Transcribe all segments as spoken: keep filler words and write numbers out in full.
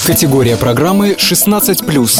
Категория программы шестнадцать плюс.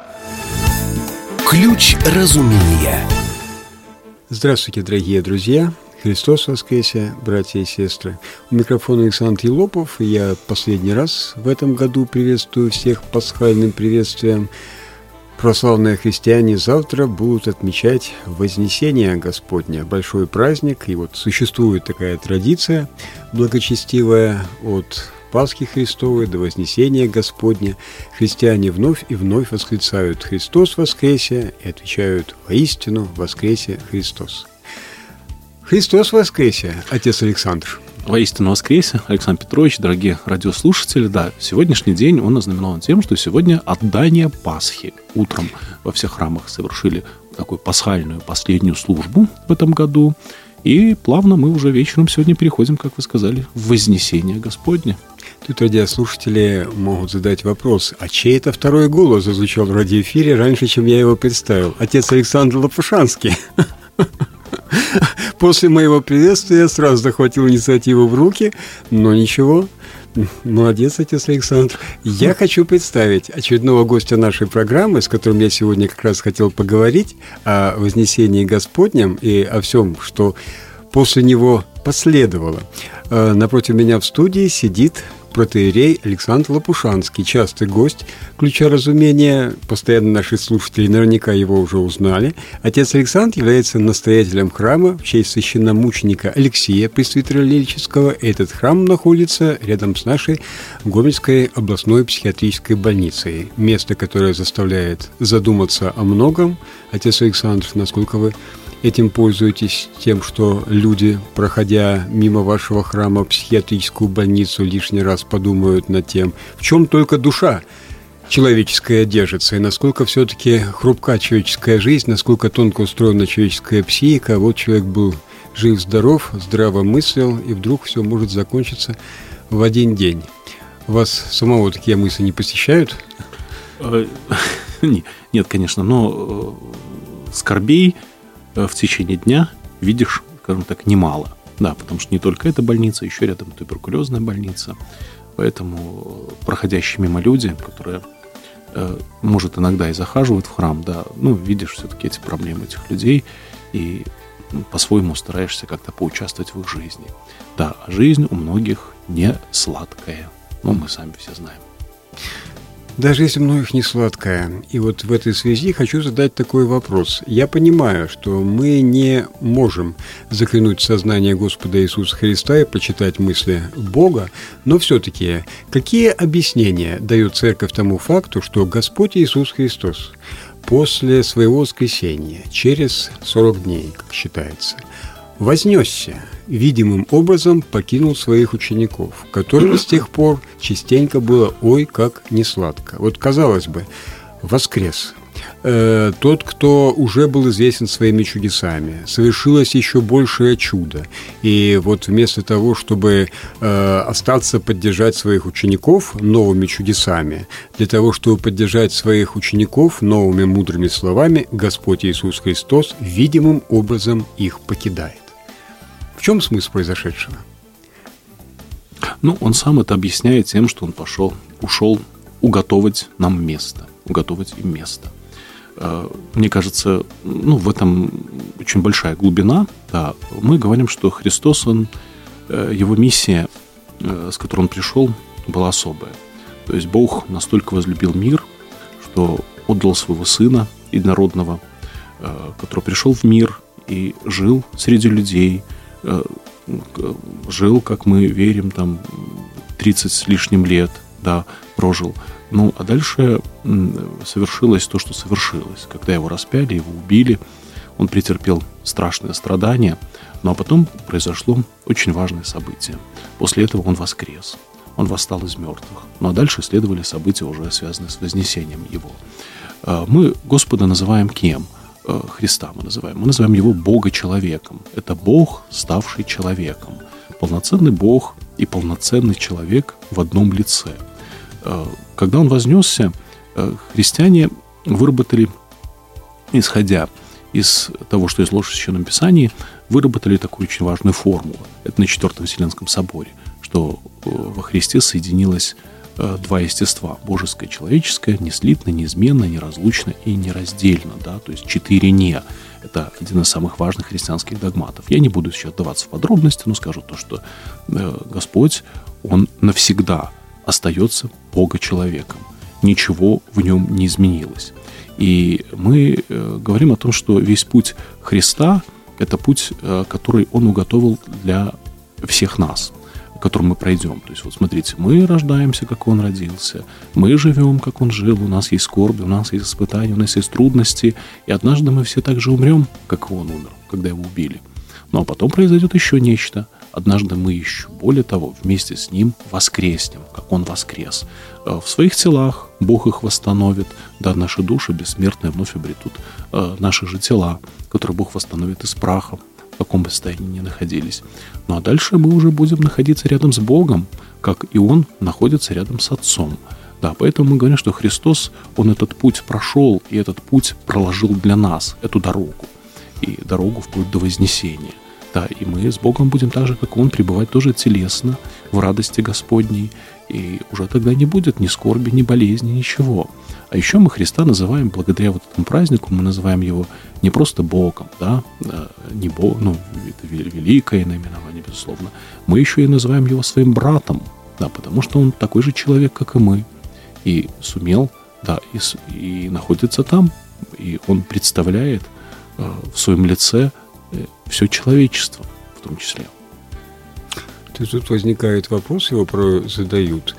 Ключ разумения. Здравствуйте, дорогие друзья! Христос воскресе, братья и сестры! У микрофона Александр Елопов, и я последний раз в этом году приветствую всех пасхальным приветствием. Православные христиане завтра будут отмечать Вознесение Господне, большой праздник, и вот существует такая традиция благочестивая от Пасхи Христовой до Вознесения Господня. Христиане вновь и вновь восклицают «Христос воскресе» и отвечают «Воистину воскресе Христос». Христос воскресе, отец Александр. Воистину воскресе, Александр Петрович, дорогие радиослушатели. Да, сегодняшний день он ознаменован тем, что сегодня отдание Пасхи. Утром во всех храмах совершили такую пасхальную последнюю службу в этом году. И плавно мы уже вечером сегодня переходим, как вы сказали, в Вознесение Господне. Тут радиослушатели могут задать вопрос, а чей это второй голос зазвучал в радиоэфире раньше, чем я его представил? Отец Александр Лопушанский. После моего приветствия я сразу захватил инициативу в руки, но ничего, молодец, отец Александр. Я хочу представить очередного гостя нашей программы, с которым я сегодня как раз хотел поговорить о Вознесении Господнем и о всем, что после него последовало. Напротив меня в студии сидит протоиерей Александр Лопушанский, частый гость «Ключа разумения». Постоянно наши слушатели наверняка его уже узнали. Отец Александр является настоятелем храма в честь священномученика Алексия Пресвитера Лирического. Этот храм находится рядом с нашей Гомельской областной психиатрической больницей. Место, которое заставляет задуматься о многом. Отец Александр, насколько вы этим пользуетесь, тем, что люди, проходя мимо вашего храма в психиатрическую больницу, лишний раз подумают над тем, в чем только душа человеческая держится, и насколько все-таки хрупка человеческая жизнь, насколько тонко устроена человеческая психика. Вот человек был жив-здоров, здраво мыслил, и вдруг все может закончиться в один день. Вас самого такие мысли не посещают? Нет, конечно, но скорбей в течение дня видишь, скажем так, немало. Да, потому что не только эта больница, еще рядом туберкулезная больница. Поэтому проходящие мимо люди, которые, э, может, иногда и захаживают в храм, да, ну, видишь все-таки эти проблемы этих людей и ну, по-своему стараешься как-то поучаствовать в их жизни. Да, жизнь у многих не сладкая. Ну, мы сами все знаем. Даже если многих не сладкая. И вот в этой связи хочу задать такой вопрос. Я понимаю, что мы не можем заглянуть в сознание Господа Иисуса Христа и прочитать мысли Бога, но все-таки какие объяснения дает Церковь тому факту, что Господь Иисус Христос после своего воскресения, через сорок дней, как считается, вознесся, видимым образом покинул своих учеников, которым с тех пор частенько было «ой, как несладко». Вот, казалось бы, воскрес. Э, тот, кто уже был известен своими чудесами, совершилось еще большее чудо. И вот вместо того, чтобы э, остаться поддержать своих учеников новыми чудесами, для того, чтобы поддержать своих учеников новыми мудрыми словами, Господь Иисус Христос видимым образом их покидает. В чем смысл произошедшего? Ну, он сам это объясняет тем, что он пошел, ушел уготовать нам место, уготовать им место. Мне кажется, ну, в этом очень большая глубина. Да. Мы говорим, что Христос, он, его миссия, с которой он пришел, была особая. То есть Бог настолько возлюбил мир, что отдал своего Сына единородного, который пришел в мир и жил среди людей, жил, как мы верим, там тридцать с лишним лет, да, прожил. Ну, а дальше совершилось то, что совершилось. Когда его распяли, его убили, он претерпел страшные страдания, ну, а потом произошло очень важное событие. После этого он воскрес, он восстал из мертвых. Ну, а дальше следовали события, уже связанные с вознесением его. Мы Господа называем кем? Христа мы называем. Мы называем его Бога-человеком. Это Бог, ставший человеком. Полноценный Бог и полноценный человек в одном лице. Когда он вознесся, христиане выработали, исходя из того, что изложено в Священном Писании, выработали такую очень важную формулу. Это на Четвертом Вселенском соборе, что во Христе соединилось два естества, божеское и человеческое, неслитно, неизменно, неразлучно и нераздельно, да, то есть четыре «не». Это один из самых важных христианских догматов. Я не буду сейчас вдаваться в подробности, но скажу то, что Господь, Он навсегда остается Бога-человеком. Ничего в нем не изменилось. И мы говорим о том, что весь путь Христа – это путь, который Он уготовил для всех нас, которым мы пройдем. То есть, вот смотрите, мы рождаемся, как Он родился, мы живем, как Он жил, у нас есть скорби, у нас есть испытания, у нас есть трудности, и однажды мы все так же умрем, как Он умер, когда Его убили. Ну, а потом произойдет еще нечто. Однажды мы еще, более того, вместе с Ним воскреснем, как Он воскрес. В своих телах Бог их восстановит, да, наши души бессмертные вновь обретут наши же тела, которые Бог восстановит из праха, в каком бы состоянии ни находились. Ну а дальше мы уже будем находиться рядом с Богом, как и Он находится рядом с Отцом. Да, поэтому мы говорим, что Христос, Он этот путь прошел, и этот путь проложил для нас, эту дорогу, и дорогу вплоть до вознесения. Да, и мы с Богом будем так же, как Он, пребывать тоже телесно, в радости Господней, и уже тогда не будет ни скорби, ни болезни, ничего. А еще мы Христа называем, благодаря вот этому празднику, мы называем Его не просто Богом, да, не Бог, ну, это великое наименование, безусловно, мы еще и называем Его своим братом, да, потому что Он такой же человек, как и мы, и сумел, да, и, и находится там, и Он представляет э, в своем лице э, все человечество, в том числе. То есть тут возникает вопрос, его порой задают.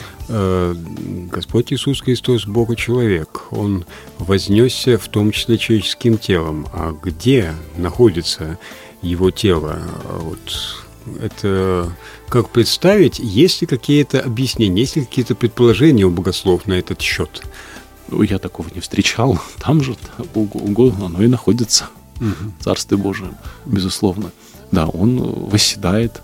Господь Иисус Христос, Бог и человек, Он вознесся в том числе человеческим телом. А где находится Его тело? Вот это как представить? Есть ли какие-то объяснения, есть ли какие-то предположения у богослов на этот счет? Я такого не встречал. Там же оно и находится, угу. в Царстве Божьем, безусловно. Да, Он восседает,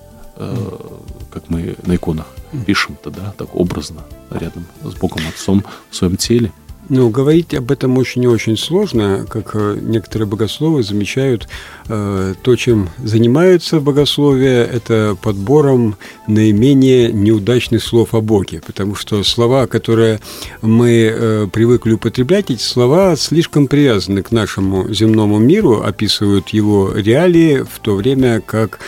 как мы на иконах пишем-то, да, так образно, рядом с Богом Отцом в своем теле. Ну, говорить об этом очень и очень сложно, как некоторые богословы замечают, то, чем занимаются богословие, это подбором наименее неудачных слов о Боге, потому что слова, которые мы привыкли употреблять, эти слова слишком привязаны к нашему земному миру, описывают его реалии, в то время как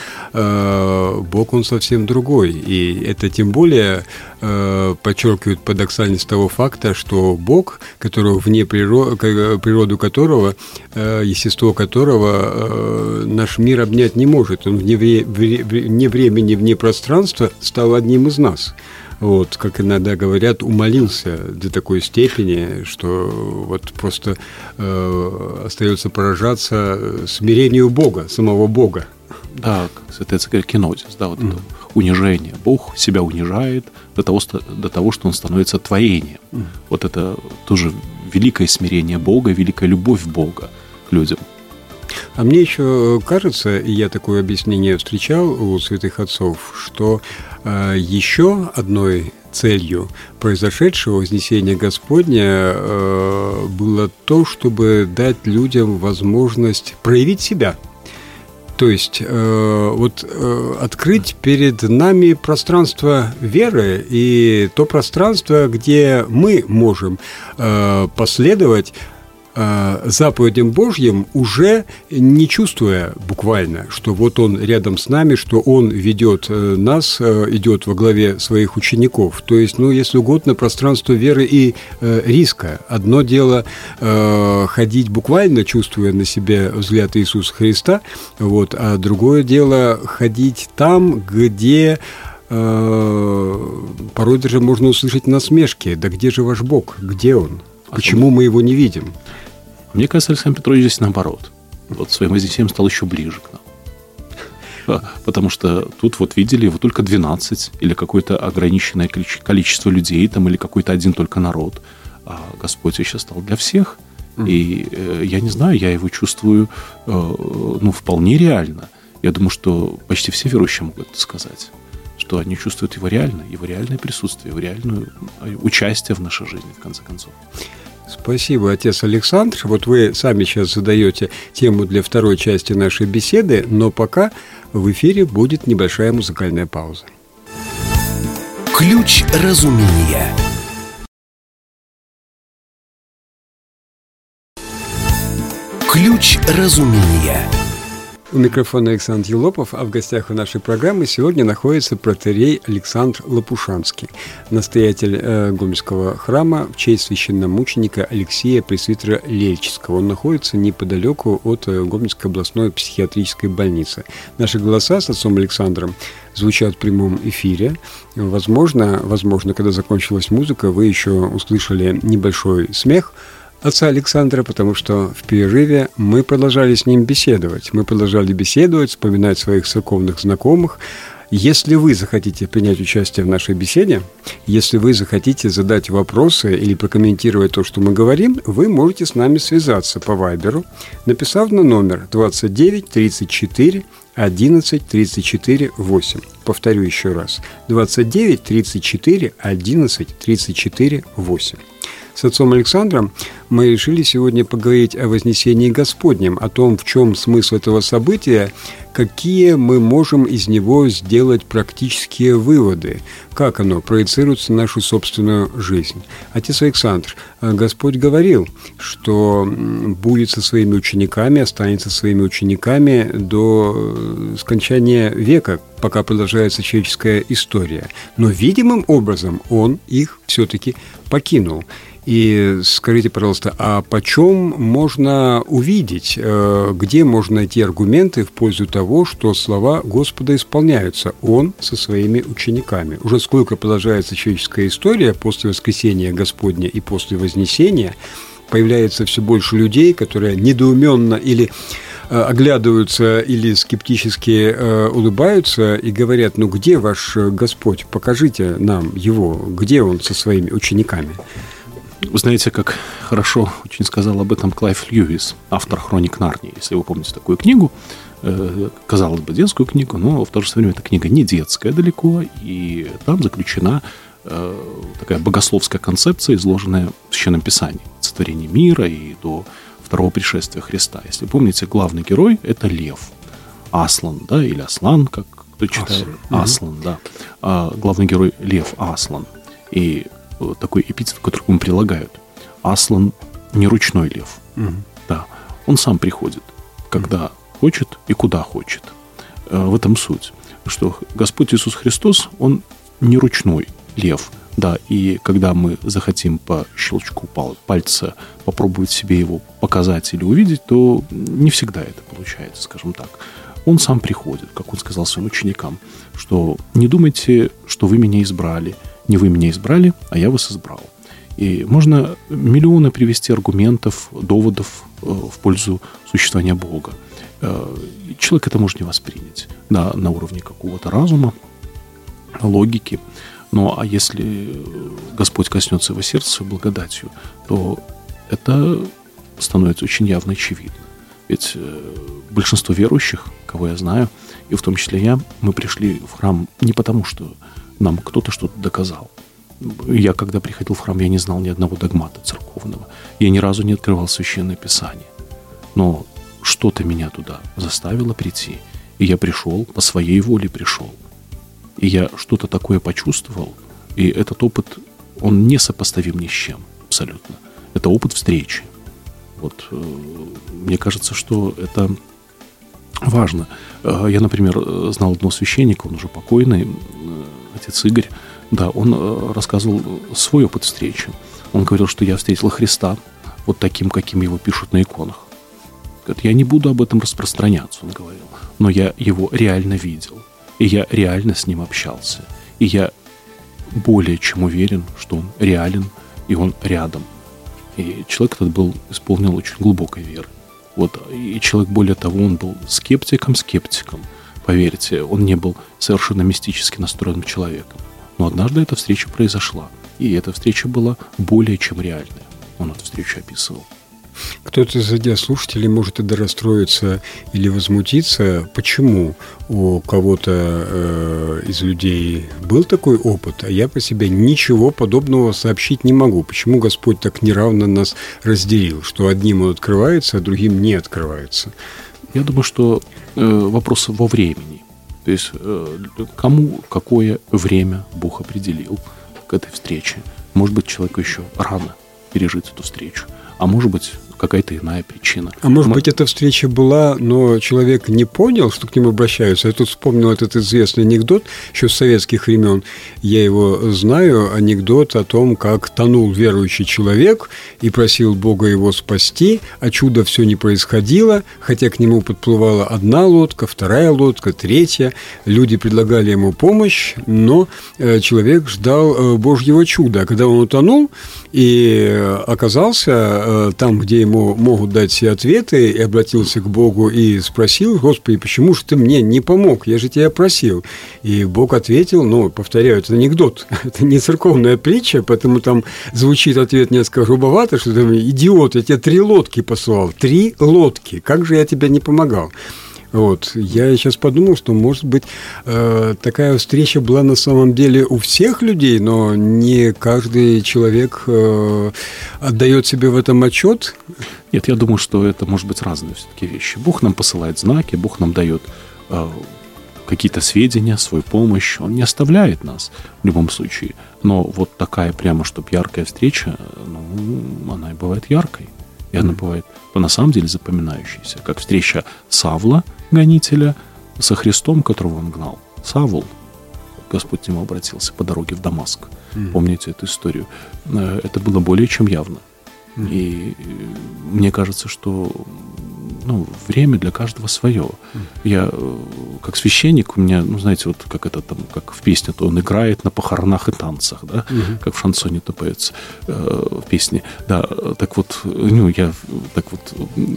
Бог, Он совсем другой, и это тем более подчеркивает парадоксальность того факта, что Бог, которого вне природы, природу которого, естество которого наш мир обнять не может. Он вне, вне времени, вне пространства стал одним из нас. Вот, как иногда говорят, умолился до такой степени, что вот просто э, остается поражаться смирению Бога, самого Бога. Да, как святая церковь Кинозис, да, вот mm. это унижение. Бог себя унижает до того, до того, что Он становится творением. Mm. Вот это тоже великое смирение Бога, великая любовь Бога к людям. А мне еще кажется, и я такое объяснение встречал у святых отцов, что э, еще одной целью произошедшего вознесения Господня э, было то, чтобы дать людям возможность проявить себя. То есть э, вот э, открыть перед нами пространство веры и то пространство, где мы можем э, последовать заповедям Божьим, уже не чувствуя буквально, что вот Он рядом с нами, что Он ведет нас, идет во главе своих учеников. То есть, ну, если угодно, пространство веры и э, риска. Одно дело э, ходить буквально, чувствуя на себе взгляд Иисуса Христа, вот, а другое дело ходить там, где э, порой даже можно услышать насмешки. Да где же ваш Бог? Где Он? Почему мы Его не видим? Мне кажется, Александр Петрович здесь наоборот. Вот своим вознесением стал еще ближе к нам. Потому что тут вот видели вот только двенадцать или какое-то ограниченное количество людей, там, или какой-то один только народ. А Господь сейчас стал для всех. И э, я не знаю, я его чувствую э, ну, вполне реально. Я думаю, что почти все верующие могут это сказать. Что они чувствуют его реально, его реальное присутствие, его реальное участие в нашей жизни, в конце концов. Спасибо, отец Александр. Вот вы сами сейчас задаете тему для второй части нашей беседы, но пока в эфире будет небольшая музыкальная пауза. Ключ разумения. Луч разумения. У микрофона Александр Елопов, а в гостях у нашей программы сегодня находится протоиерей Александр Лопушанский, настоятель э, Гомельского храма в честь священномученика Алексея Пресвитера Лельческого. Он находится неподалеку от э, Гомельской областной психиатрической больницы. Наши голоса с отцом Александром звучат в прямом эфире. Возможно, возможно, когда закончилась музыка, вы еще услышали небольшой смех отца Александра, потому что в перерыве мы продолжали с ним беседовать. Мы продолжали беседовать, вспоминать своих церковных знакомых. Если вы захотите принять участие в нашей беседе, если вы захотите задать вопросы или прокомментировать то, что мы говорим, вы можете с нами связаться по Вайберу, написав на номер двадцать девять тридцать четыре одиннадцать тридцать четыре восемь. Повторю еще раз. двадцать девять тридцать четыре одиннадцать тридцать четыре восемь. С отцом Александром мы решили сегодня поговорить о Вознесении Господнем, о том, в чем смысл этого события, какие мы можем из него сделать практические выводы, как оно проецируется на нашу собственную жизнь. Отец Александр, Господь говорил, что будет со своими учениками, останется со своими учениками до скончания века, пока продолжается человеческая история. Но видимым образом Он их все-таки покинул. И скажите, пожалуйста, а почем можно увидеть, где можно найти аргументы в пользу того, что слова Господа исполняются? Он со своими учениками. Уже сколько продолжается человеческая история после воскресения Господня и после Вознесения, появляется все больше людей, которые недоуменно или оглядываются или скептически э, улыбаются и говорят: ну где ваш Господь? Покажите нам Его, где Он со своими учениками? Вы знаете, как хорошо очень сказал об этом Клайв Льюис, автор «Хроник Нарнии». Если вы помните такую книгу, э, казалось бы, детскую книгу, но в то же время эта книга не детская далеко, и там заключена э, такая богословская концепция, изложенная в Священном Писании, от сотворения мира и до второго пришествия Христа. Если помните, главный герой – это лев, Аслан, да, или Аслан, как кто читает, Аслан, Аслан да. А главный герой – лев Аслан. И такой эпитет, который ему прилагают. Аслан не ручной лев. Угу. Да. Он сам приходит, когда угу. хочет и куда хочет. В этом суть. Что Господь Иисус Христос, Он не ручной лев. Да, и когда мы захотим по щелчку пальца попробовать себе его показать или увидеть, то не всегда это получается, скажем так. Он сам приходит, как он сказал своим ученикам, что не думайте, что вы меня избрали. Не вы меня избрали, а я вас избрал. И можно миллионы привести аргументов, доводов в пользу существования Бога. Человек это может не воспринять, да, на уровне какого-то разума, логики. Ну, а если Господь коснется его сердца своей благодатью, то это становится очень явно очевидно. Ведь большинство верующих, кого я знаю, и в том числе я, мы пришли в храм не потому, что нам кто-то что-то доказал. Я, когда приходил в храм, я не знал ни одного догмата церковного. Я ни разу не открывал Священное Писание. Но что-то меня туда заставило прийти. И я пришел, по своей воле пришел. И я что-то такое почувствовал. И этот опыт, он не сопоставим ни с чем абсолютно. Это опыт встречи. Вот, мне кажется, что это важно. Я, например, знал одного священника, он уже покойный, отец Игорь, да, он рассказывал свой опыт встречи. Он говорил, что я встретил Христа вот таким, каким его пишут на иконах. Говорит, я не буду об этом распространяться, он говорил, но я его реально видел, и я реально с ним общался, и я более чем уверен, что он реален, и он рядом. И человек этот был, исполнен очень глубокой веры. Вот, и человек, более того, он был скептиком-скептиком. Поверьте, он не был совершенно мистически настроенным человеком. Но однажды эта встреча произошла. И эта встреча была более чем реальная. Он эту встречу описывал. Кто-то из радиослушателей может и расстроиться или возмутиться. Почему у кого-то э, из людей был такой опыт, а я по себе ничего подобного сообщить не могу? Почему Господь так неравно нас разделил, что одним Он открывается, а другим не открывается? Я думаю, что э, вопрос во времени. То есть, э, кому какое время Бог определил к этой встрече. Может быть, человеку еще рано пережить эту встречу. А может быть, какая-то иная причина. А может Мы... быть, эта встреча была, но человек не понял, что к нему обращаются. Я тут вспомнил этот известный анекдот еще с советских времен. Я его знаю, анекдот о том, как тонул верующий человек и просил Бога его спасти, а чудо все не происходило, хотя к нему подплывала одна лодка, вторая лодка, третья. Люди предлагали ему помощь, но человек ждал Божьего чуда. Когда он утонул и оказался там, где ему могут дать все ответы, и обратился к Богу и спросил: «Господи, почему же ты мне не помог? Я же тебя просил». И Бог ответил, ну, повторяю, это анекдот, это не церковная притча, поэтому там звучит ответ несколько грубовато, что там: «Идиот, я тебе три лодки послал». Три лодки. Как же я тебе не помогал? Вот. Я сейчас подумал, что, может быть, э, такая встреча была на самом деле у всех людей, но не каждый человек э, отдает себе в этом отчет. Нет, я думаю, что это может быть разные все-таки вещи. Бог нам посылает знаки, Бог нам дает э, какие-то сведения, свою помощь. Он не оставляет нас в любом случае. Но вот такая прямо, чтобы яркая встреча, ну, она и бывает яркой. И она бывает, на самом деле, запоминающейся. Как встреча Савла, гонителя, со Христом, которого он гнал. Савл, Господь к нему обратился по дороге в Дамаск. Mm. Помните эту историю? Это было более чем явно. Mm. И мне кажется, что ну, время для каждого свое. Mm. Я, как священник, у меня, ну, знаете, вот как это там, как в песне, то он играет на похоронах и танцах, да, mm-hmm. как в шансоне то поется э, в песне. Да, так вот, ну, я так вот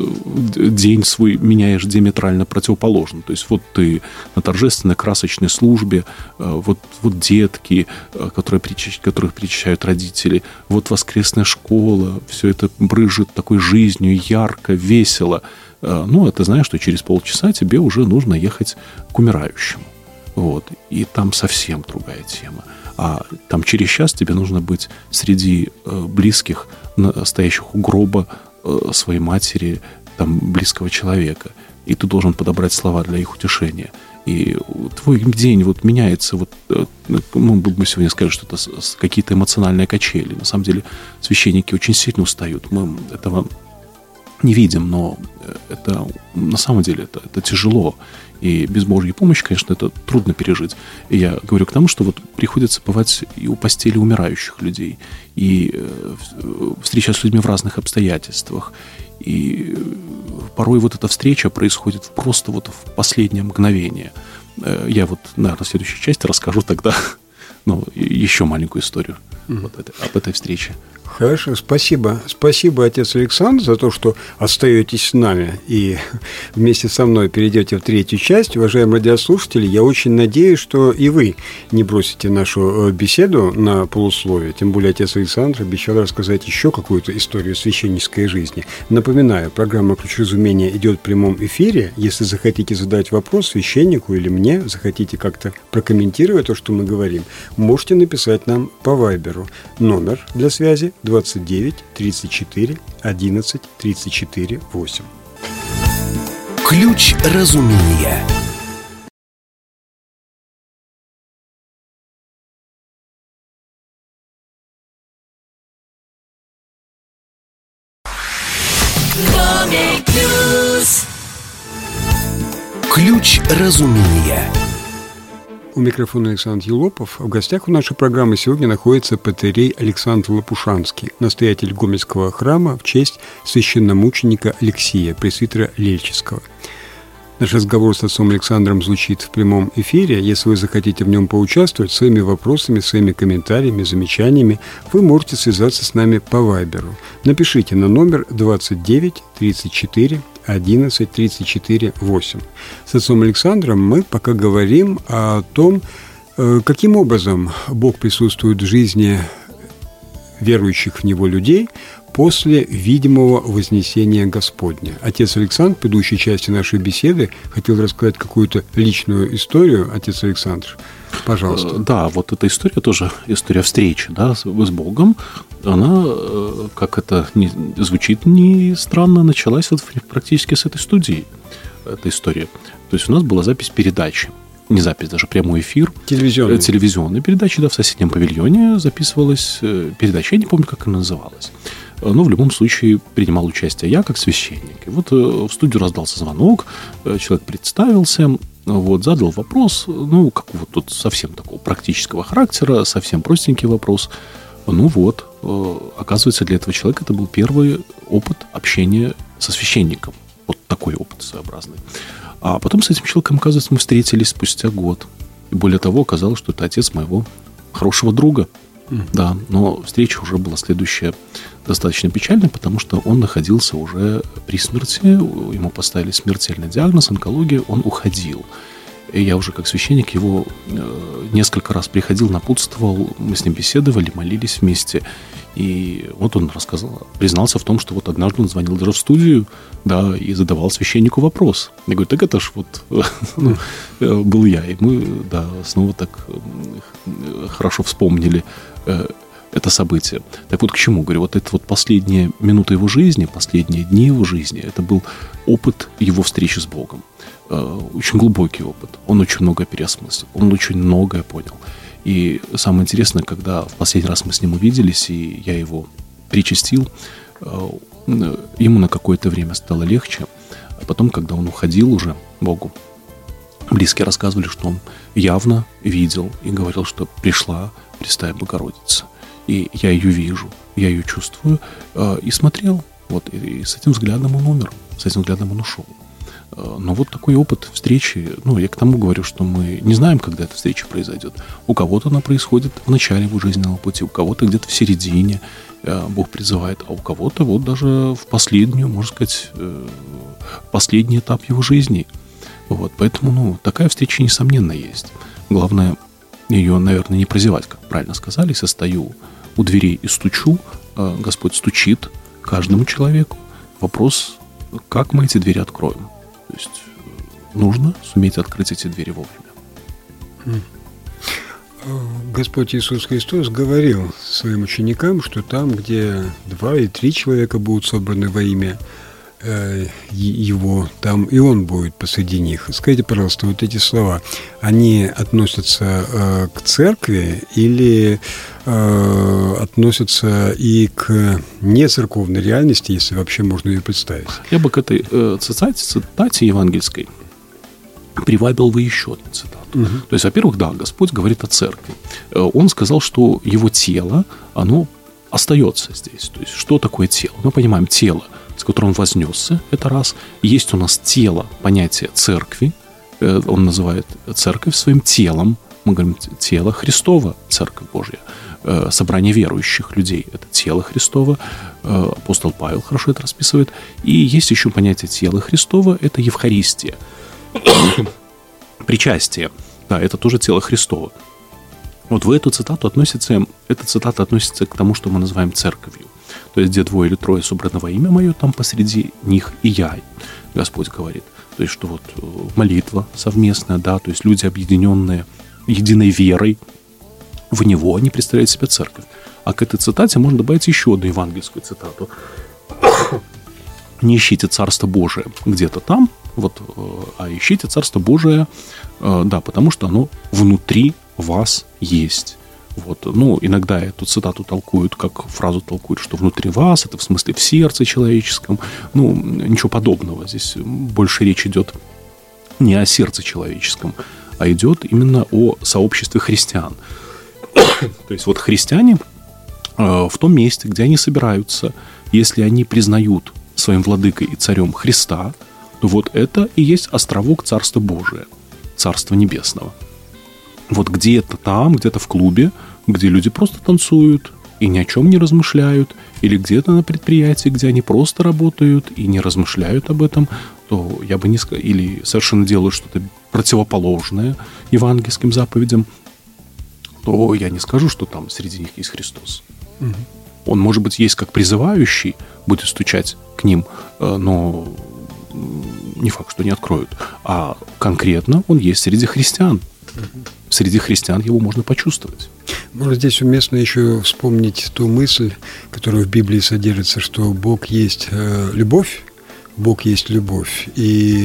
день свой меняешь диаметрально противоположно. То есть вот ты на торжественной красочной службе, э, вот, вот детки, э, которые причащ, которых причащают родители, вот воскресная школа, все это брызжет такой жизнью, ярко, весело. Ну, а ты знаешь, что через полчаса тебе уже нужно ехать к умирающему. Вот. И там совсем другая тема. А там через час тебе нужно быть среди близких, стоящих у гроба своей матери, там, близкого человека. И ты должен подобрать слова для их утешения. И твой день вот меняется. Вот, ну, мы сегодня сказали, что это какие-то эмоциональные качели. На самом деле священники очень сильно устают. Мы этого не видим, но это на самом деле это, это тяжело. И без Божьей помощи, конечно, это трудно пережить. И я говорю к тому, что вот приходится бывать и у постели умирающих людей, и встречаться с людьми в разных обстоятельствах. И порой вот эта встреча происходит просто вот в последнее мгновение. Я вот, наверное, в следующей части расскажу тогда ну, еще маленькую историю mm-hmm. вот это, об этой встрече. Хорошо, спасибо. Спасибо, отец Александр, за то, что остаетесь с нами и вместе со мной перейдете в третью часть. Уважаемые радиослушатели, я очень надеюсь, что и вы не бросите нашу беседу на полусловие. Тем более отец Александр обещал рассказать еще какую-то историю священнической жизни. Напоминаю, программа «Ключ разумения» идет в прямом эфире. Если захотите задать вопрос священнику или мне, захотите как-то прокомментировать то, что мы говорим, можете написать нам по вайберу. Номер для связи двадцать девять тридцать четыре одиннадцать тридцать четыре восемь. Ключ разумения. Ключ разумения. У микрофона Александр Елопов. В гостях у нашей программы сегодня находится протоиерей Александр Лопушанский, настоятель Гомельского храма в честь священномученика Алексия, пресвитера Лельческого. Наш разговор с отцом Александром звучит в прямом эфире. Если вы захотите в нем поучаствовать своими вопросами, своими комментариями, замечаниями, вы можете связаться с нами по вайберу. Напишите на номер двадцать девять тридцать четыре одиннадцать тридцать четыре восемь. С отцом Александром мы пока говорим о том, каким образом Бог присутствует в жизни верующих в Него людей после видимого вознесения Господня. Отец Александр, в предыдущей части нашей беседы, хотел рассказать какую-то личную историю. Отец Александр, пожалуйста. Да, вот эта история тоже история встречи, да, с Богом. Она, как это не, звучит не странно, началась вот практически с этой студии, эта история. То есть у нас была запись передачи. Не запись, даже прямой эфир. Телевизионная. Телевизионная передача, да, в соседнем павильоне записывалась передача. Я не помню, как она называлась. но в любом случае принимал участие я как священник. И вот в студию раздался звонок, человек представился, вот, задал вопрос, ну, как вот тут совсем такого практического характера, совсем простенький вопрос. Ну вот, оказывается, для этого человека это был первый опыт общения со священником. Вот такой опыт своеобразный. А потом с этим человеком, оказывается, мы встретились спустя год. И более того, оказалось, что это отец моего хорошего друга. Mm. Да, но встреча уже была следующая достаточно печальная, потому что он находился уже при смерти, ему поставили смертельный диагноз, онкология, он уходил. И я уже как священник его несколько раз приходил, напутствовал, мы с ним беседовали, молились вместе. И вот он рассказал, признался в том, что вот однажды он звонил даже в студию, да, и задавал священнику вопрос. Я говорю, так это ж вот ну, был я. И мы, да, снова так хорошо вспомнили это событие. Так вот, к чему? Говорю, вот это вот последние минуты его жизни, последние дни его жизни, это был опыт его встречи с Богом. Очень глубокий опыт. Он очень многое переосмыслил. Он очень многое понял. И самое интересное, когда в последний раз мы с ним увиделись, и я его причастил, ему на какое-то время стало легче. А потом, когда он уходил уже Богу, близкие рассказывали, что он явно видел и говорил, что пришла Пресвятая Богородица. И я ее вижу, я ее чувствую. И смотрел. Вот, и с этим взглядом он умер. С этим взглядом он ушел. Но вот такой опыт встречи, ну, я к тому говорю, что мы не знаем, когда эта встреча произойдет. У кого-то она происходит в начале его жизненного пути, у кого-то где-то в середине Бог призывает, а у кого-то вот даже в последнюю, можно сказать, последний этап его жизни. Вот, поэтому, ну, такая встреча, несомненно, есть. Главное, ее, наверное, не прозевать, как правильно сказали. Если стою у дверей и стучу, Господь стучит каждому человеку. Вопрос, как мы эти двери откроем? То есть нужно суметь открыть эти двери вовремя. Господь Иисус Христос говорил своим ученикам, что там, где два и три человека будут собраны во имя э, Его, там и Он будет посреди них. Скажите, пожалуйста, вот эти слова, они относятся э, к церкви или э, относятся и к нецерковной реальности, если вообще можно ее представить? Я бы к этой э, цитате, цитате евангельской прибавил бы еще одну цитату. Угу. То есть, во-первых, да, Господь говорит о церкви. Он сказал, что его тело, оно остается здесь. То есть, что такое тело? Мы понимаем, тело, с которым он вознесся, это раз. Есть у нас тело, понятие церкви. Он называет церковь своим телом. Мы говорим, тело Христово, церковь Божья. Собрание верующих людей – это тело Христово. Апостол Павел хорошо это расписывает. И есть еще понятие тела Христова – это Евхаристия. Причастие. Да, это тоже тело Христово. Вот в эту цитату относится, эта цитата относится к тому, что мы называем церковью. То есть, где двое или трое собраны во имя мое, там посреди них и я, Господь говорит. То есть, что вот молитва совместная, да, то есть люди, объединенные единой верой в Него, они представляют себя церковь. А к этой цитате можно добавить еще одну евангельскую цитату. Не ищите Царство Божие где-то там, вот, а ищите Царство Божие, да, потому что оно внутри вас есть. Вот, ну, иногда эту цитату толкуют, как фразу толкуют, что внутри вас, это в смысле в сердце человеческом. Ну, ничего подобного. Здесь больше речь идет не о сердце человеческом, а идет именно о сообществе христиан. То есть вот христиане в том месте, где они собираются, если они признают своим владыкой и царем Христа, то вот это и есть островок Царства Божия, Царства Небесного. Вот где-то там, где-то в клубе, где люди просто танцуют и ни о чем не размышляют, или где-то на предприятии, где они просто работают и не размышляют об этом, то я бы не сказал, или совершенно делают что-то противоположное евангельским заповедям, то я не скажу, что там среди них есть Христос. Угу. Он, может быть, есть как призывающий, будет стучать к ним, но не факт, что не откроют. А конкретно он есть среди христиан. Среди христиан его можно почувствовать. Может, здесь уместно еще вспомнить ту мысль, которая в Библии содержится, что Бог есть любовь, Бог есть любовь. И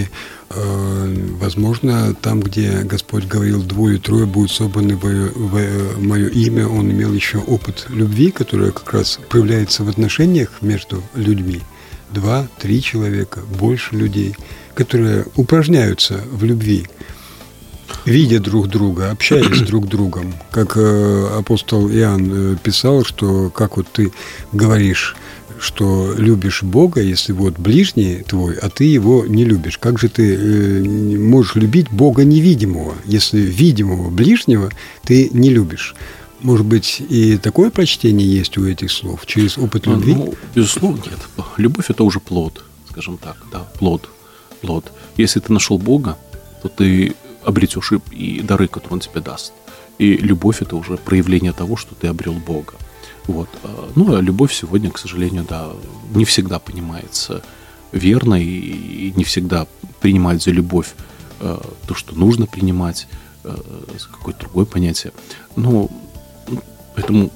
Возможно, там, где Господь говорил, двое-трое будут собраны в мое имя, Он имел еще опыт любви, который как раз проявляется в отношениях между людьми. Два, три человека, больше людей, которые упражняются в любви, видя друг друга, общаясь друг с другом. Как апостол Иоанн писал, что как вот ты говоришь, что любишь Бога, если вот ближний твой, а ты его не любишь. Как же ты э, можешь любить Бога невидимого, если видимого ближнего ты не любишь? Может быть, и такое прочтение есть у этих слов, через опыт любви? Ну, безусловно, нет. Любовь – это уже плод, скажем так, да, плод, плод. Если ты нашел Бога, то ты обретешь и, и дары, которые Он тебе даст. И любовь – это уже проявление того, что ты обрел Бога. Вот. Ну, а любовь сегодня, к сожалению, да, не всегда понимается верно и не всегда принимать за любовь э, то, что нужно принимать, э, какое-то другое понятие. Но поэтому,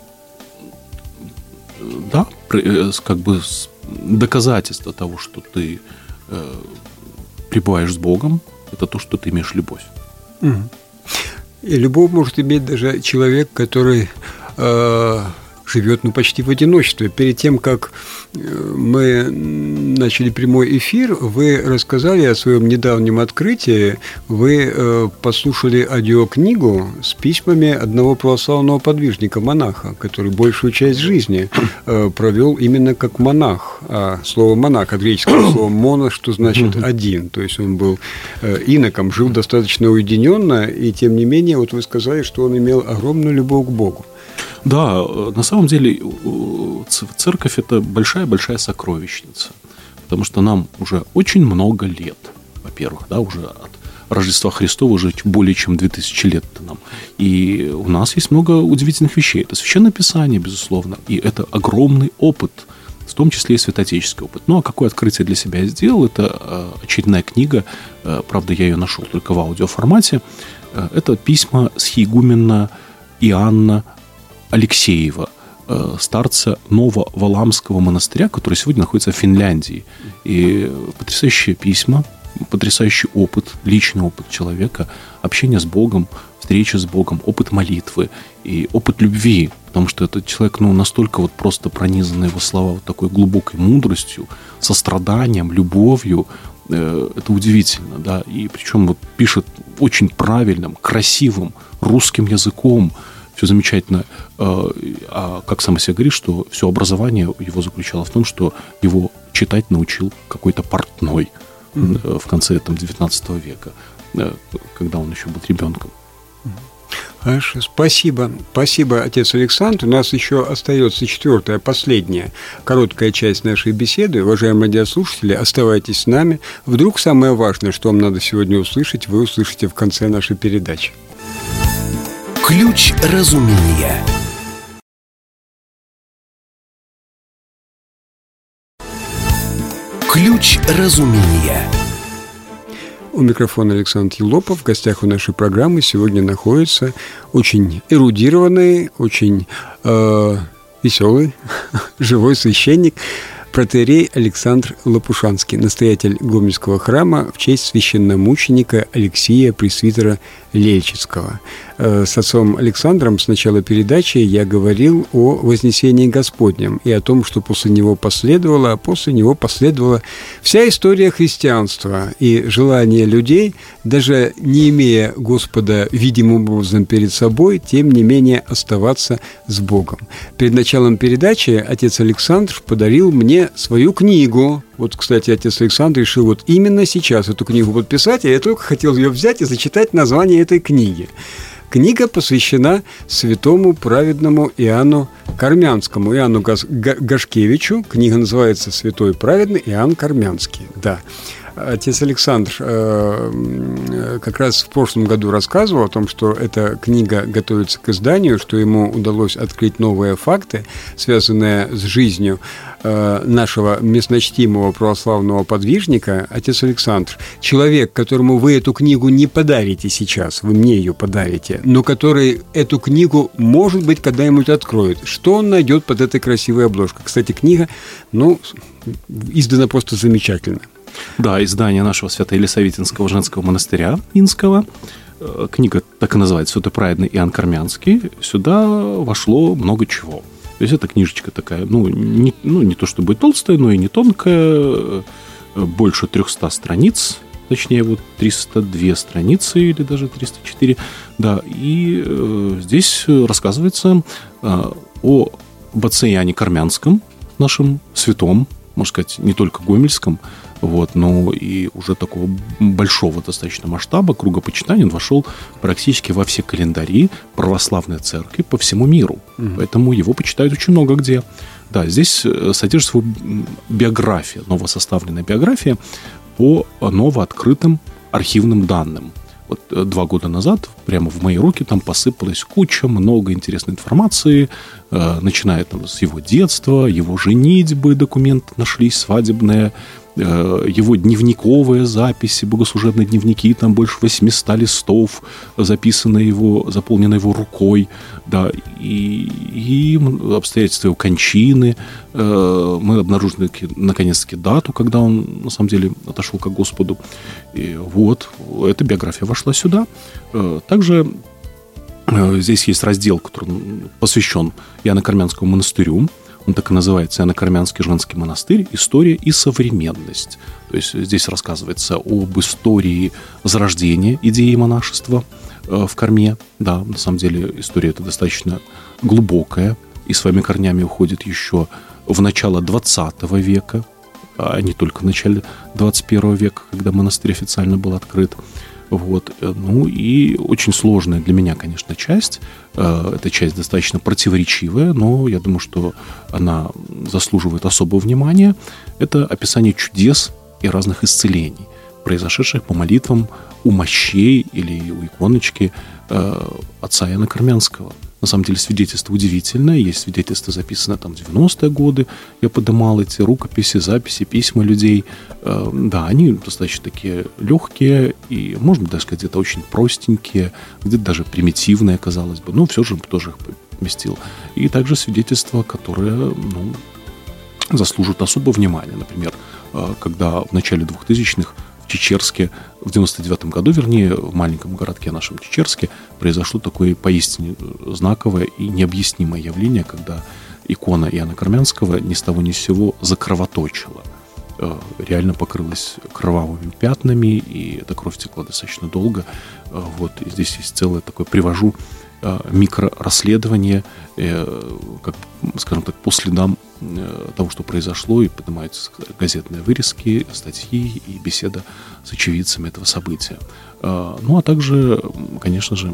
да, как бы доказательство того, что ты э, пребываешь с Богом, это то, что ты имеешь любовь. Угу. И любовь может иметь даже человек, который... Э, живет, ну, почти в одиночестве. Перед тем, как мы начали прямой эфир, вы рассказали о своем недавнем открытии. Вы э, послушали аудиокнигу с письмами одного православного подвижника, монаха, который большую часть жизни э, провел именно как монах. А слово «монах» от греческого слова «моно», что значит «один». То есть он был э, иноком, жил достаточно уединенно, и тем не менее, вот вы сказали, что он имел огромную любовь к Богу. Да, на самом деле церковь – это большая-большая сокровищница, потому что нам уже очень много лет, во-первых, да, уже от Рождества Христова уже более чем две тысячи лет нам. И у нас есть много удивительных вещей. Это Священное Писание, безусловно, и это огромный опыт, в том числе и святоотеческий опыт. Ну, а какое открытие для себя я сделал? Это очередная книга, правда, я ее нашел только в аудиоформате. Это письма схиегумена Иоанна Алексеева, старца Нововаламского монастыря, который сегодня находится в Финляндии. И потрясающие письма, потрясающий опыт, личный опыт человека, общение с Богом, встреча с Богом, опыт молитвы и опыт любви, потому что этот человек, ну, настолько вот просто пронизанный его слова вот такой глубокой мудростью, состраданием, любовью, э, это удивительно, да, и причем вот пишет очень правильным, красивым русским языком, все замечательно. А как сам себе говорит, что все образование его заключало в том, что его читать научил какой-то портной mm-hmm. в конце там, девятнадцатого века, когда он еще был ребенком. Хорошо, спасибо. Спасибо, отец Александр. У нас еще остается четвертая, последняя, короткая часть нашей беседы. Уважаемые радиослушатели, оставайтесь с нами. Вдруг самое важное, что вам надо сегодня услышать, вы услышите в конце нашей передачи. Ключ разумения. Ключ разумения. У микрофона Александр Елопов. В гостях у нашей программы сегодня находится очень эрудированный, очень э, веселый, живой священник, протоиерей Александр Лопушанский, настоятель Гомельского храма в честь священномученика Алексия Пресвитера Лельчицкого. С отцом Александром с начала передачи я говорил о вознесении Господнем и о том, что после него последовало, а после него последовала вся история христианства и желание людей, даже не имея Господа видимым образом перед собой, тем не менее оставаться с Богом. Перед началом передачи отец Александр подарил мне свою книгу. Вот, кстати, отец Александр решил вот именно сейчас эту книгу подписать, а я только хотел ее взять и зачитать название этой книги. Книга посвящена святому праведному Иоанну Кармянскому, Иоанну Гашкевичу. Книга называется «Святой праведный Иоанн Кармянский». Да. Отец Александр э, как раз в прошлом году рассказывал о том, что эта книга готовится к изданию, что ему удалось открыть новые факты, связанные с жизнью э, нашего местночтимого православного подвижника. Отец Александр, человек, которому вы эту книгу не подарите сейчас, вы мне ее подарите, но который эту книгу, может быть, когда-нибудь откроет. Что он найдет под этой красивой обложкой? Кстати, книга, ну, издана просто замечательно. Да, издание нашего Свято-Елисаветинского женского монастыря Минского. Книга так и называется «Святой-праведный Иоанн Кармянский». Сюда вошло много чего. То есть, это книжечка такая, ну не, ну, не то чтобы толстая, но и не тонкая, больше трехсот страниц, точнее, вот триста две страницы или даже триста четыре. Да, и э, здесь рассказывается э, о отце Иоанне Кармянском, нашем святом, можно сказать, не только гомельском, вот, но и уже такого большого достаточно масштаба, круга почитания. Он вошел практически во все календари православной церкви по всему миру. Mm-hmm. Поэтому его почитают очень много где. Да, здесь содержится биография, новосоставленная биография по новооткрытым архивным данным. Вот два года назад прямо в мои руки там посыпалась куча, много интересной информации, э, начиная там с его детства, его женитьбы, документы нашлись, свадебные, э, его дневниковые записи, богослужебные дневники, там больше восемьсот листов, записано его, заполнено его рукой, да, и, и обстоятельства его кончины. Э, мы обнаружили наконец-таки дату, когда он на самом деле отошел к Господу. И вот, эта биография вошла сюда. Также здесь есть раздел, который посвящен Иоанно-Кармянскому монастырю. Он так и называется «Иоанно-Кармянский женский монастырь. История и современность». То есть здесь рассказывается об истории зарождения идеи монашества в Карме. Да, на самом деле история эта достаточно глубокая и своими корнями уходит еще в начало двадцатого века, а не только в начале двадцать первого века, когда монастырь официально был открыт. Вот. Ну и очень сложная для меня, конечно, часть. Эта часть достаточно противоречивая, но я думаю, что она заслуживает особого внимания. Это описание чудес и разных исцелений, произошедших по молитвам у мощей или у иконочки отца Иоанна Кармянского. На самом деле свидетельство удивительное. Есть свидетельство, записанное там в девяностые годы. Я поднимал эти рукописи, записи, письма людей. Да, они достаточно такие легкие и, можно даже сказать, где-то очень простенькие, где-то даже примитивные, казалось бы. Но все же тоже их поместил. И также свидетельства, которые, ну, заслуживают особого внимания. Например, когда в начале двухтысячных в Чечерске, в девяносто девятом году, вернее, в маленьком городке нашем Чечерске, произошло такое поистине знаковое и необъяснимое явление, когда икона Иоанна Кармянского ни с того ни с сего закровоточила. Реально покрылась кровавыми пятнами, и эта кровь текла достаточно долго. Вот, и здесь есть целое такое, привожу, микрорасследование, как, скажем так, по следам того, что произошло, и поднимаются газетные вырезки, статьи и беседа с очевидцами этого события. Ну, а также, конечно же,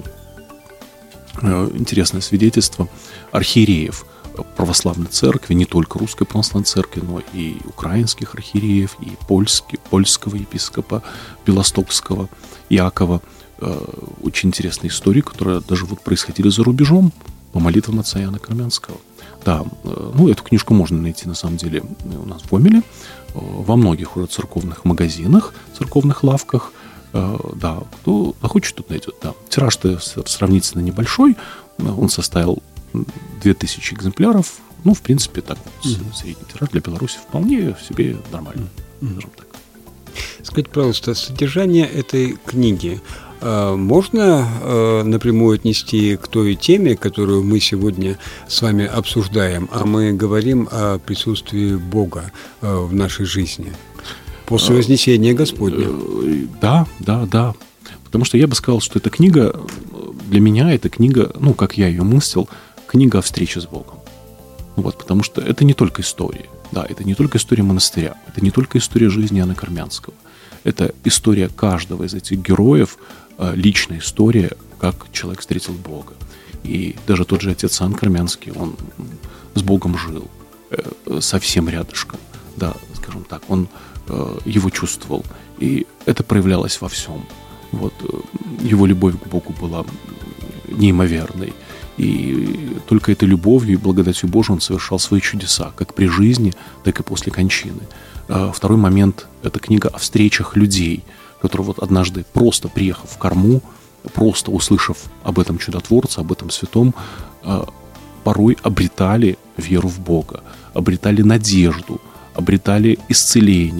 интересное свидетельство архиереев православной церкви, не только русской православной церкви, но и украинских архиереев, и польский, польского епископа Белостокского Иакова. Очень интересные истории, которые даже вот происходили за рубежом по молитвам отца Иоанна Кармянского. Да, ну, эту книжку можно найти, на самом деле, у нас в Гомеле, во многих уже церковных магазинах, церковных лавках. Да, кто захочет, тут найдет. Да. Тираж-то сравнительно небольшой, он составил две тысячи экземпляров. Ну, в принципе, так вот, mm-hmm. средний тираж для Беларуси вполне себе нормально, mm-hmm. скажем так. Скажите, пожалуйста, содержание этой книги можно э, напрямую отнести к той теме, которую мы сегодня с вами обсуждаем, а мы говорим о присутствии Бога э, в нашей жизни после вознесения Господня? Да, да, да. Потому что я бы сказал, что эта книга, для меня эта книга, ну, как я ее мыслил, книга о встрече с Богом. Вот, потому что это не только история. Да, это не только история монастыря, это не только история жизни Иоанна Кармянского. Это история каждого из этих героев, личная история, как человек встретил Бога. И даже тот же отец Иоанн Кармянский, он с Богом жил, совсем рядышком, да, скажем так, он его чувствовал, и это проявлялось во всем. Вот, его любовь к Богу была неимоверной, и только этой любовью и благодатью Божией он совершал свои чудеса, как при жизни, так и после кончины. Второй момент – это книга о встречах людей, которые вот однажды, просто приехав в Карму, просто услышав об этом чудотворце, об этом святом, порой обретали веру в Бога, обретали надежду, обретали исцеление,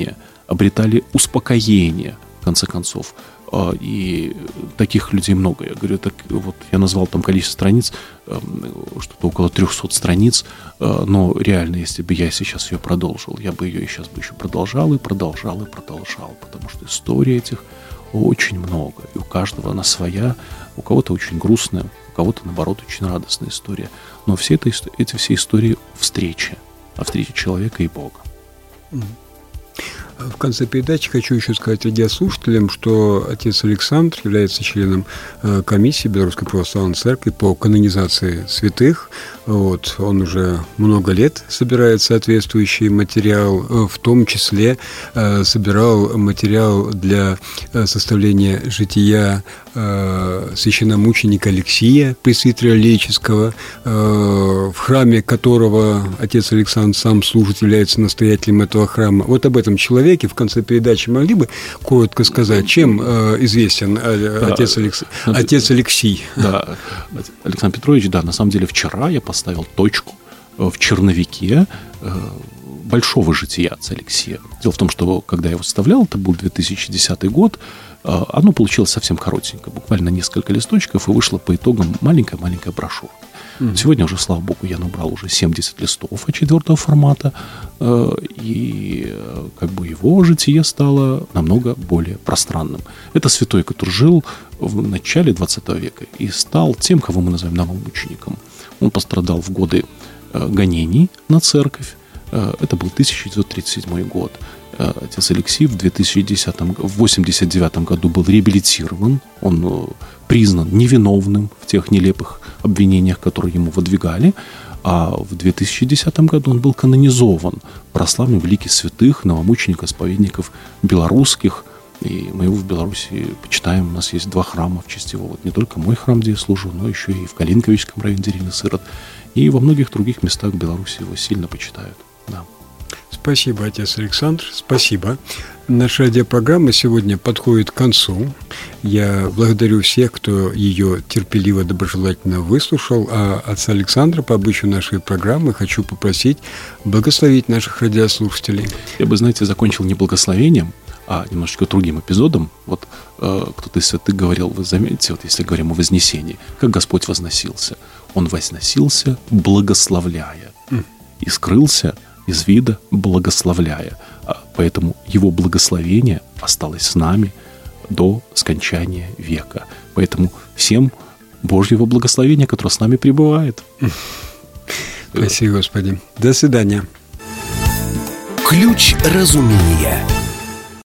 обретали успокоение, в конце концов. И таких людей много. Я говорю, так, вот я назвал там количество страниц, что-то около трехсот страниц, но реально, если бы я сейчас ее продолжил, я бы ее и сейчас бы еще продолжал, и продолжал, и продолжал, потому что историй этих очень много, и у каждого она своя, у кого-то очень грустная, у кого-то, наоборот, очень радостная история. Но все это, эти все истории встречи, о встрече человека и Бога. В конце передачи хочу еще сказать радиослушателям, что отец Александр является членом комиссии Белорусской Православной Церкви по канонизации святых. Вот. Он уже много лет собирает соответствующий материал, в том числе собирал материал для составления жития священномученика Алексия, пресвитера Лейческого, в храме которого отец Александр сам служит, является настоятелем этого храма. Вот об этом человеке в конце передачи могли бы коротко сказать, чем известен отец, да, Алекс... отец Алексий? Да, Александр Петрович, да, на самом деле вчера я поставил точку в черновике большого жития отца Алексия. Дело в том, что когда я его составлял, это был две тысячи десятый год, оно получилось совсем коротенько, буквально несколько листочков, и вышло по итогам маленькая-маленькая брошюра. Mm-hmm. Сегодня уже, слава богу, я набрал уже семьдесят листов а четвертого формата, и как бы его житие стало намного более пространным. Это святой, который жил в начале двадцатого века и стал тем, кого мы называем новомучеником. Он пострадал в годы гонений на церковь. Это был тысяча девятьсот тридцать седьмой год. Отец Алексий в две тысячи десятом, в восемьдесят девятом году был реабилитирован. Он признан невиновным в тех нелепых обвинениях, которые ему выдвигали. А в две тысячи десятом году он был канонизован, прославлен в лике святых, новомучеников-исповедников белорусских. И мы его в Беларуси почитаем. У нас есть два храма в честь его. Вот не только мой храм, где я служу, но еще и в Калинковичском районе деревни Сырот. И во многих других местах Беларуси его сильно почитают. Да. Спасибо, отец Александр, спасибо. Наша радиопрограмма сегодня подходит к концу. Я благодарю всех, кто ее терпеливо, доброжелательно выслушал. А отца Александра по обычаю нашей программы хочу попросить благословить наших радиослушателей. Я бы, знаете, закончил не благословением, а немножечко другим эпизодом. Вот э, кто-то из святых говорил, вы заметите, вот если говорим о вознесении, как Господь возносился. Он возносился, благословляя, mm. и скрылся из вида, благословляя. Поэтому его благословение осталось с нами до скончания века. Поэтому всем Божьего благословения, которое с нами пребывает. Спасибо, Господи. До свидания. Ключ разумения.